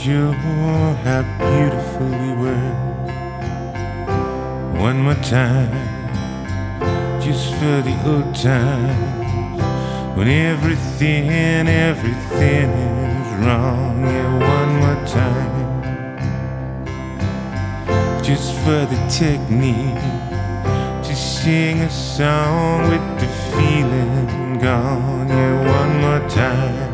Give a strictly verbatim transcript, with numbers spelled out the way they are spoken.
you how beautiful we were. One more time, just for the old times, when everything, everything is wrong. Yeah, one more time, just for the technique, to sing a song with the feeling gone. Yeah, one more time,